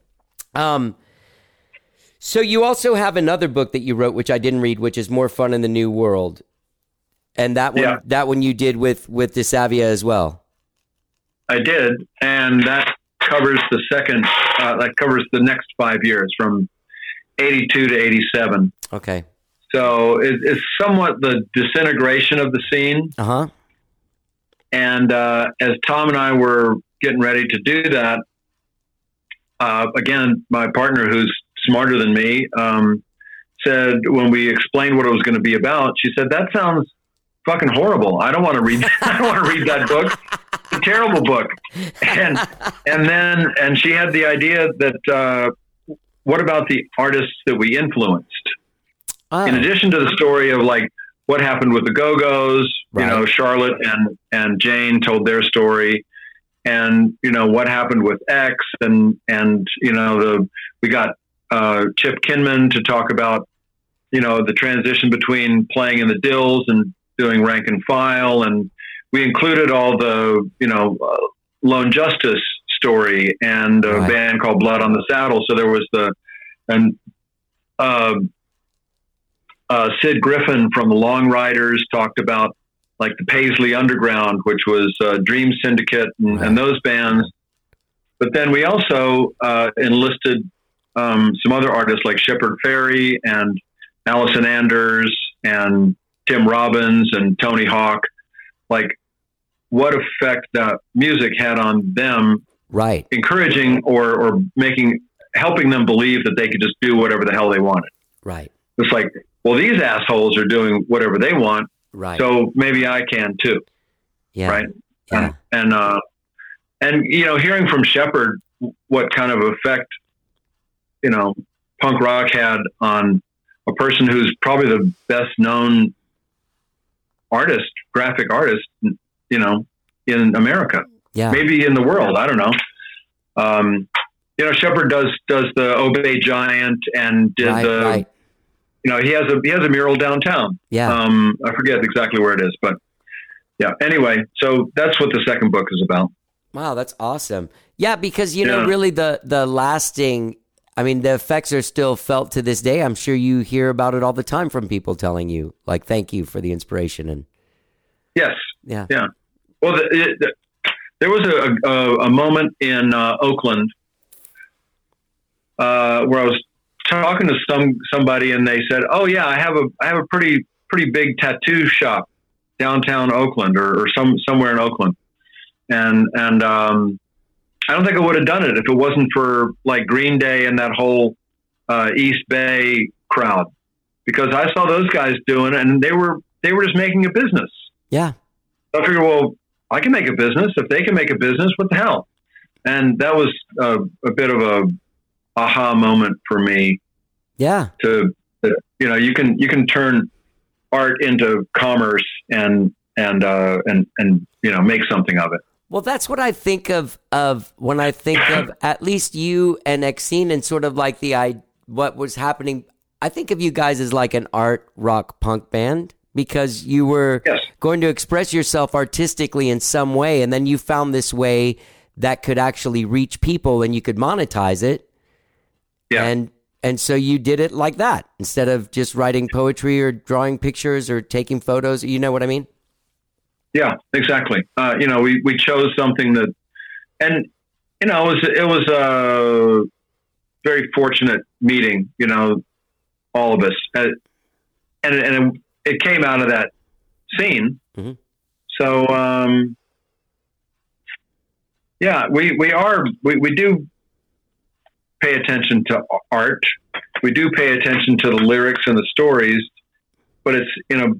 so you also have another book that you wrote, which I didn't read, which is More Fun in the New World, and that one you did with DeSavia as well. I did, and that covers the second. That covers the next 5 years from 82 to 87. Okay. So it's somewhat the disintegration of the scene. Uh-huh. And as Tom and I were getting ready to do that, again, my partner, who's smarter than me, said, when we explained what it was going to be about, she said, "That sounds fucking horrible. I don't want to read. I don't want to read that book. It's a terrible book." And she had the idea that what about the artists that we influenced? Oh. In addition to the story of like what happened with the Go-Go's, Right. you know, Charlotte and Jane told their story, and you know what happened with X, and you know we got Chip Kinman to talk about, you know, the transition between playing in the Dills and doing Rank and File, and we included all the, you know, Lone Justice story and a Right. band called Blood on the Saddle. So there was Sid Griffin from the Long Riders talked about like the Paisley Underground, which was Dream Syndicate and those bands. But then we also enlisted some other artists like Shepard Fairey and Allison Anders and Tim Robbins and Tony Hawk, like what effect that music had on them, Right. encouraging or helping them believe that they could just do whatever the hell they wanted. Right. It's like, well, these assholes are doing whatever they want, Right. so maybe I can too. Yeah. Right. Yeah. And you know, hearing from Shepard what kind of effect, you know, punk rock had on a person who's probably the best known artist, graphic artist, you know, in America, Yeah. maybe in the world. I don't know. You know, Shepard does the Obey Giant and did Right. you know, he has a mural downtown. Yeah. I forget exactly where it is, but yeah. Anyway, so that's what the second book is about. Wow, that's awesome. Yeah, because you know, Yeah. really the lasting, I mean, the effects are still felt to this day. I'm sure you hear about it all the time from people telling you, like, thank you for the inspiration. And Yes. yeah. Yeah. Well, there was a moment in Oakland where I was talking to somebody, and they said, "Oh yeah, I have a pretty big tattoo shop downtown Oakland, or somewhere in Oakland," and I don't think I would have done it if it wasn't for like Green Day and that whole East Bay crowd, because I saw those guys doing it, and they were just making a business. Yeah. So I figured, well, I can make a business. If they can make a business, what the hell? And that was a bit of a aha moment for me. Yeah. You know, you can turn art into commerce and you know, make something of it. Well, that's what I think of when I think of at least you and Exene and sort of like what was happening. I think of you guys as like an art rock punk band, because you were Yes. going to express yourself artistically in some way, and then you found this way that could actually reach people and you could monetize it. Yeah. And so you did it like that instead of just writing poetry or drawing pictures or taking photos. You know what I mean? Yeah, exactly. You know, we chose something that, and you know, it was a very fortunate meeting. You know, all of us, and it came out of that scene. Mm-hmm. So, yeah, we do pay attention to art. We do pay attention to the lyrics and the stories, but it's, you know,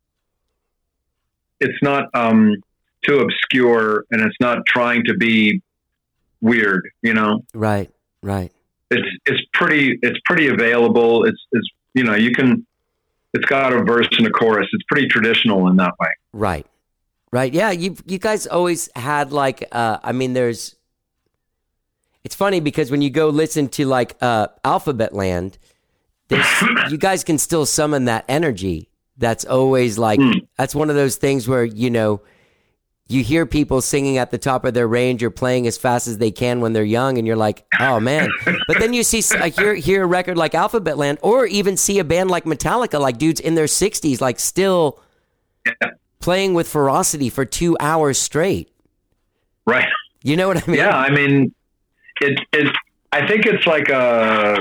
it's not too obscure, and it's not trying to be weird, you know. Right. It's pretty available. It's you know, it's got a verse and a chorus. It's pretty traditional in that way. Right. Yeah, you guys always had like I mean, it's funny because when you go listen to like Alphabet Land, you guys can still summon that energy. That's always like, that's one of those things where, you know, you hear people singing at the top of their range or playing as fast as they can when they're young, and you're like, oh man. But then you hear a record like Alphabet Land, or even see a band like Metallica, like dudes in their 60s, like still playing with ferocity for 2 hours straight. Right. You know what I mean? Yeah, I mean, I think it's like a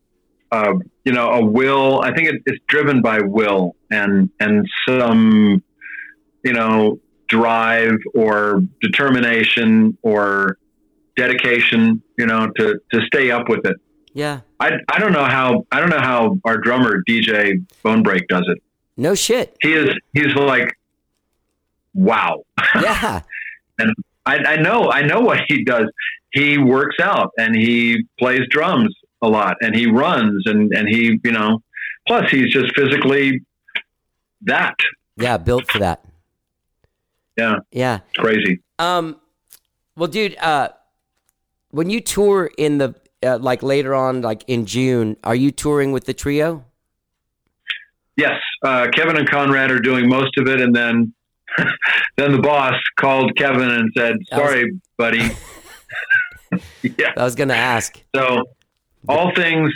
will. I think it's driven by will and some, you know, drive or determination or dedication, you know, to stay up with it. Yeah. I don't know how our drummer DJ Bonebreak does it. No shit. He's like, wow. Yeah. And I know what he does. He works out and he plays drums a lot and he runs and he, plus he's just physically that. Yeah. Built for that. Yeah. Yeah. It's crazy. Well, dude, when you tour in the, like later on, like in June, are you touring with the trio? Yes. Kevin and Conrad are doing most of it. And then the boss called Kevin and said, sorry, buddy. Yeah. I was going to ask. So all things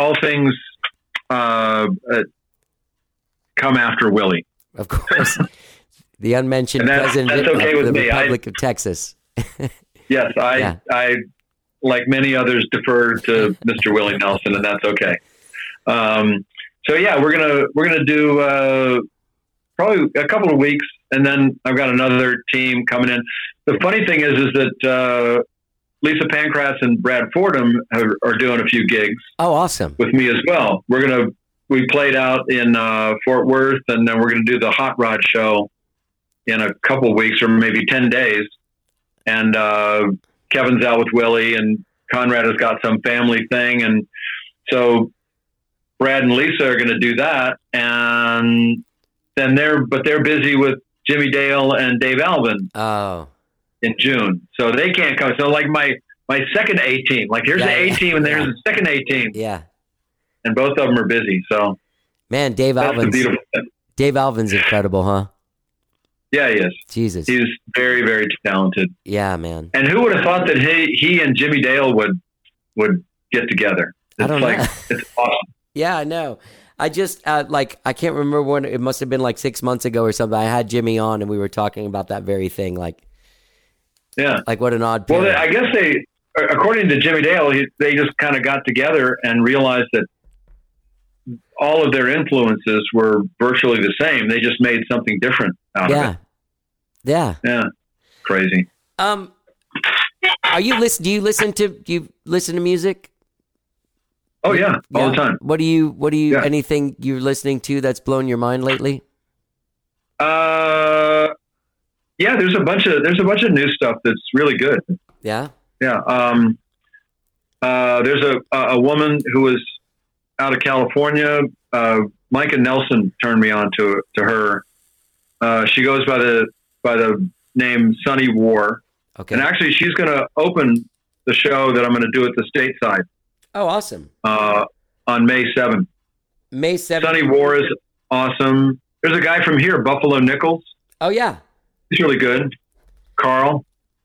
come after Willie. Of course. The unmentioned president okay of with the me. Republic of Texas. Yes, I, like many others, defer to Mr. Willie Nelson, and that's okay. So yeah, we're gonna do probably a couple of weeks, and then I've got another team coming in. The funny thing is that Lisa Pancratz and Brad Fordham are doing a few gigs. Oh, awesome! With me as well. We played out in Fort Worth, and then we're gonna do the Hot Rod show in a couple of weeks or maybe 10 days. And Kevin's out with Willie, and Conrad has got some family thing. And so Brad and Lisa are going to do that. And then they're busy with Jimmy Dale and Dave Alvin in June. So they can't come. So like my second A team, like here's the A team and there's the second A team. Yeah. And both of them are busy. So man, Dave Alvin's incredible, huh? Yeah, he is. Jesus. He's very, very talented. Yeah, man. And who would have thought that he and Jimmy Dale would get together? I don't know. It's awesome. Yeah, I know. I just, I can't remember when, it must have been like 6 months ago or something. I had Jimmy on and we were talking about that very thing. Yeah. Like what an odd pair. Well, I guess according to Jimmy Dale, they just kind of got together and realized that all of their influences were virtually the same. They just made something different out of it. Yeah. Yeah. Crazy. Do you listen to music? Oh yeah. All the time. What do you anything you're listening to that's blown your mind lately? Yeah, there's a bunch of new stuff that's really good. Yeah. Yeah. There's a woman who was out of California. Micah Nelson turned me on to her. She goes by the name Sunny War. Okay. And actually she's going to open the show that I'm going to do at the Stateside. Oh, awesome. On May 7th. May 7th. Sunny War is awesome. There's a guy from here, Buffalo Nichols. Oh yeah. He's really good. Carl.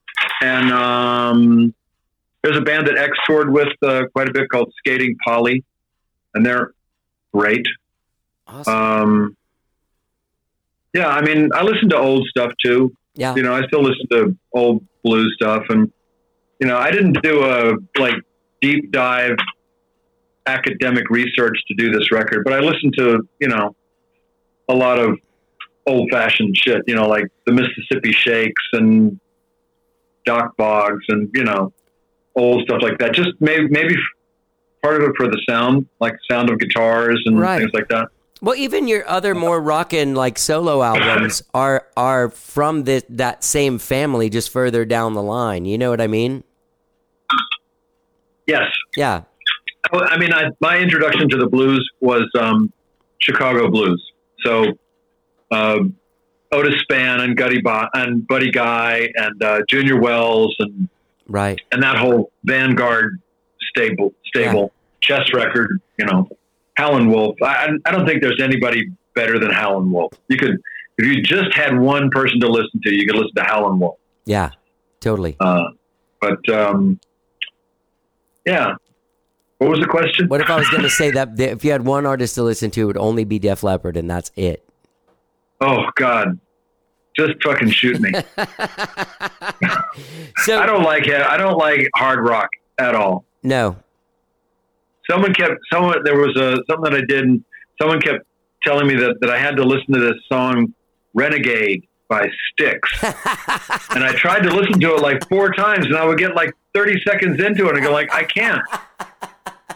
And there's a band that X toured with quite a bit called Skating Polly. And they're great. Awesome. Yeah, I mean, I listen to old stuff too. Yeah. I still listen to old blues stuff. And, I didn't do a deep dive academic research to do this record, but I listened to, a lot of old fashioned shit, like the Mississippi Shakes and Doc Boggs and, old stuff like that. Just maybe part of it for the sound, like sound of guitars and things like that. Well, even your other more rockin' like solo albums are from that same family, just further down the line. You know what I mean? Yes. Yeah. I mean, my introduction to the blues was Chicago blues. So Otis Spann and Buddy Guy and Junior Wells and that whole Vanguard stable chess record. Howlin' Wolf. I don't think there's anybody better than Howlin' Wolf. If you just had one person to listen to, you could listen to Howlin' Wolf. Yeah, totally. Yeah. What was the question? What if I was going to say that if you had one artist to listen to, it would only be Def Leppard, and that's it? Oh God, just fucking shoot me. So I don't like hard rock at all. No. There was something that I did, and someone kept telling me that I had to listen to this song Renegade by Styx. And I tried to listen to it like 4 times, and I would get like 30 seconds into it and go like, I can't.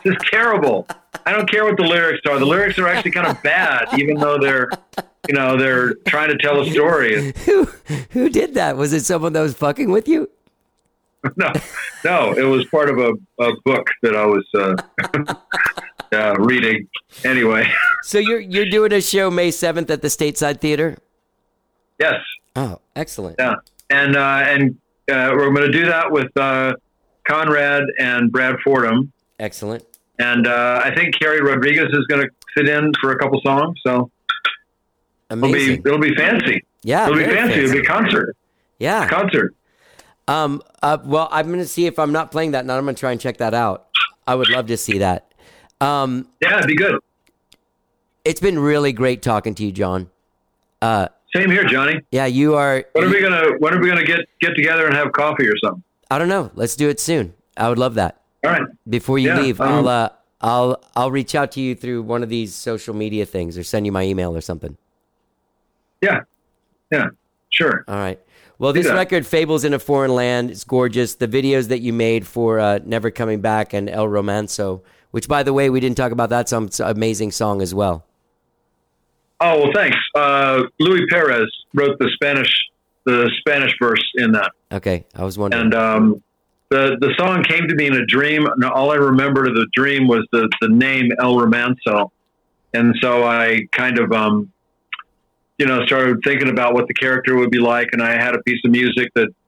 This is terrible. I don't care what the lyrics are. The lyrics are actually kind of bad, even though they're trying to tell a story. Who did that? Was it someone that was fucking with you? No, it was part of a book that I was reading. Anyway. So you're doing a show May 7th at the Stateside Theater? Yes. Oh, excellent. Yeah, and we're going to do that with Conrad and Brad Fordham. Excellent. And I think Carrie Rodriguez is going to sit in for a couple songs. So amazing. It'll be fancy. Yeah, it'll be fancy. It'll be a concert. Yeah, a concert. Well, I'm going to see if I'm not playing that night. I'm going to try and check that out. I would love to see that. Yeah, it'd be good. It's been really great talking to you, John. Same here, Johnny. Yeah, you are. When are we gonna get together and have coffee or something? I don't know. Let's do it soon. I would love that. All right. Before you leave, I'll reach out to you through one of these social media things or send you my email or something. Yeah. Sure. All right. Well, this record, Fables in a Foreign Land, is gorgeous. The videos that you made for Never Coming Back and El Romanzo, which, by the way, we didn't talk about that song. It's an amazing song as well. Oh, well, thanks. Luis Perez wrote the Spanish verse in that. Okay, I was wondering. And the song came to me in a dream. And all I remembered of the dream was the name El Romanzo. And so I kind of, started thinking about what the character would be like. And I had a piece of music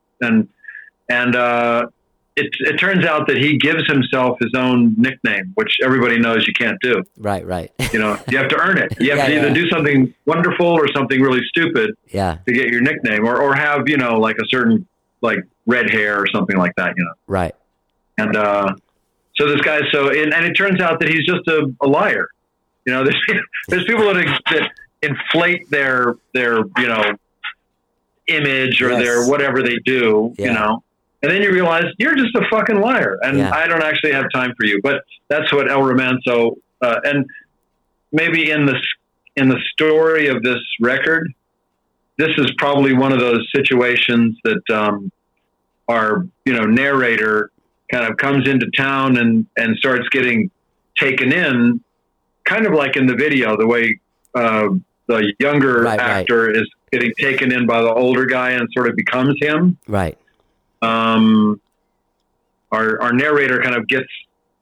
it turns out that he gives himself his own nickname, which everybody knows you can't do. Right. You have to earn it. You have to either do something wonderful or something really stupid to get your nickname or have, like a certain, like red hair or something like that, Right. And so this guy, and it turns out that he's just a liar. There's people that inflate their image or their whatever they do, And then you realize you're just a fucking liar, and I don't actually have time for you. But that's what El Romanzo, and maybe in the story of this record, this is probably one of those situations that our narrator kind of comes into town and starts getting taken in, kind of like in the video, the way the younger actor is getting taken in by the older guy and sort of becomes him. Right. Our narrator kind of gets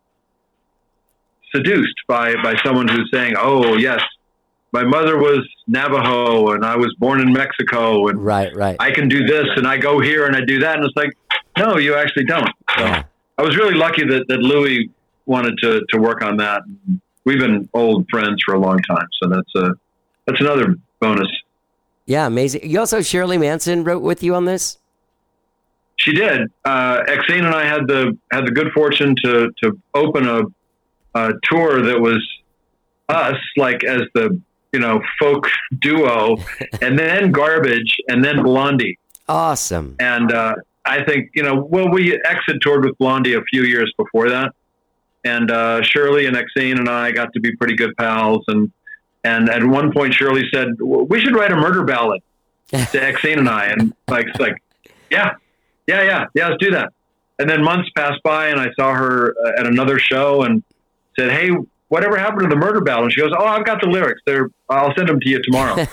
seduced by someone who's saying, "Oh yes, my mother was Navajo and I was born in Mexico and right. I can do this and I go here and I do that." And it's like, no, you actually don't. Yeah. I was really lucky that Louis wanted to work on that. We've been old friends for a long time, so that's another bonus. Yeah, amazing. You also, Shirley Manson wrote with you on this? She did. Exene and I had the good fortune to open a tour that was us, like as the folk duo, and then Garbage, and then Blondie. Awesome. And I think we exit toured with Blondie a few years before that, and Shirley and Exene and I got to be pretty good pals, and at one point Shirley said, "We should write a murder ballad to Exene and I," and like yeah, let's do that. And then months passed by, and I saw her at another show and said, "Hey, whatever happened to the murder ballad?" And she goes, "Oh, I've got the lyrics. I'll send them to you tomorrow."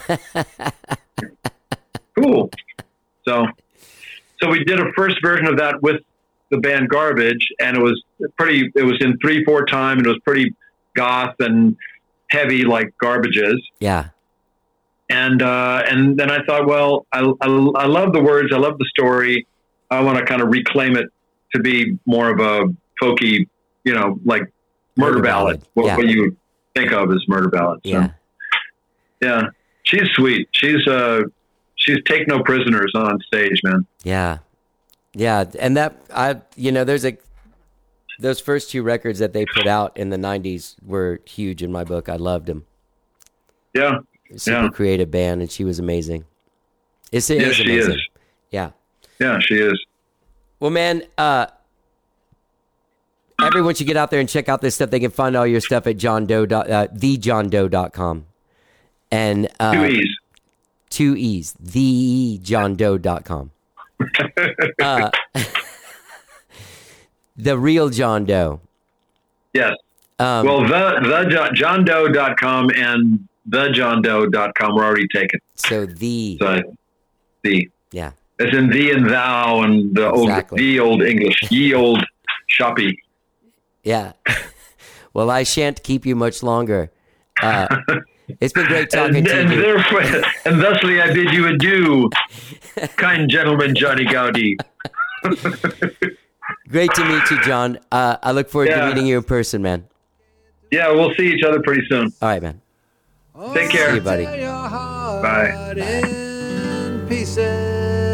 Cool. So we did a first version of that with the band Garbage, and it was in 3/4 time, and it was pretty goth and heavy like Garbage is. Yeah. And then I thought, well, I love the words. I love the story. I want to kind of reclaim it to be more of a folky, like murder ballad. What you think of as murder ballad. So, yeah. She's sweet. She's take no prisoners on stage, man. Yeah. And those first two records that they put out in the 90s were huge in my book. I loved them. Yeah. Super creative band, and she was amazing. She amazing. Is. Yeah. Yeah, she is. Well, man, everyone should get out there and check out this stuff. They can find all your stuff at thejohndoe.com. And 2 E's. 2 E's. Thejohndoe.com. The real John Doe. Yes. Well, johndoe.com and thejohndoe.com were already taken. So Yeah. As in thee and thou and the old English, ye old shoppy. Yeah. Well, I shan't keep you much longer. It's been great talking to you. Therefore, and thusly I bid you adieu, kind gentleman Johnny Gaudi. Great to meet you, John. I look forward to meeting you in person, man. Yeah, we'll see each other pretty soon. All right, man. Take care. See you, buddy. Bye. In pieces.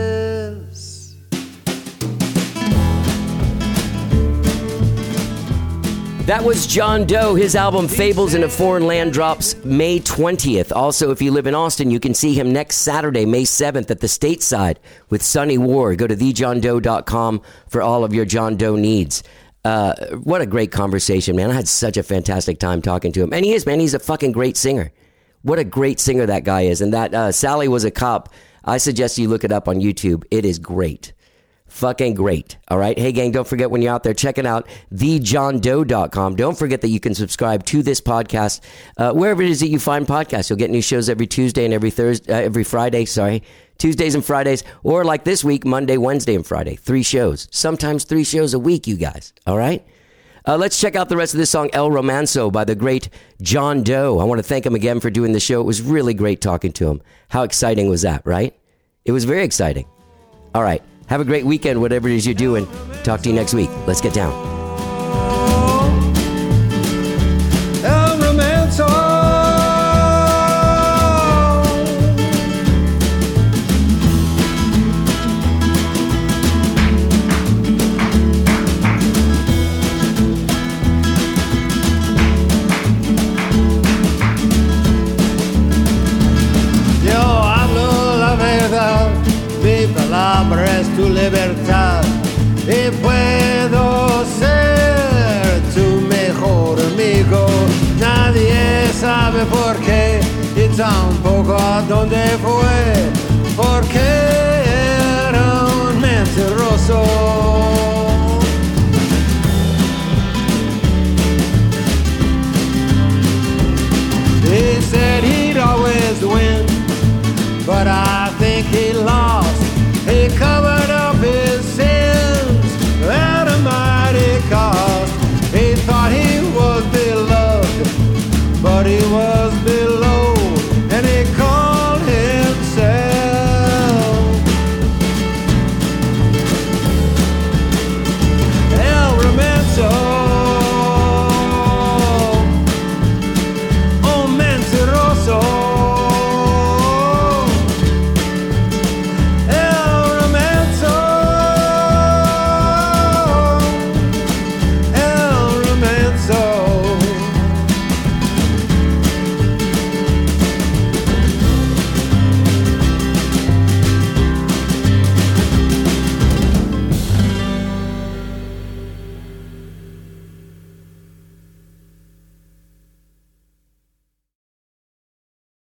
That was John Doe. His album Fables in a Foreign Land drops May 20th. Also, if you live in Austin, you can see him next Saturday, May 7th at the Stateside with Sonny Ward. Go to thejohndoe.com for all of your John Doe needs. What a great conversation, man. I had such a fantastic time talking to him. And he is, man. He's a fucking great singer. What a great singer that guy is. And that Sally Was a Cop, I suggest you look it up on YouTube. It is great. Fucking great. All right. Hey, gang, don't forget when you're out there checking out thejohndoe.com. Don't forget that you can subscribe to this podcast wherever it is that you find podcasts. You'll get new shows every Tuesday and every Friday. Tuesdays and Fridays. Or like this week, Monday, Wednesday, and Friday. 3 shows. Sometimes 3 shows a week, you guys. All right. Let's check out the rest of this song, El Romanzo, by the great John Doe. I want to thank him again for doing the show. It was really great talking to him. How exciting was that, right? It was very exciting. All right. Have a great weekend, whatever it is you're doing. Talk to you next week. Let's get down. El Romanzo. Yo hablo la verdad, mi palabra es tu libertad y puedo ser tu mejor amigo. Nadie sabe por qué y tampoco a dónde fue, porque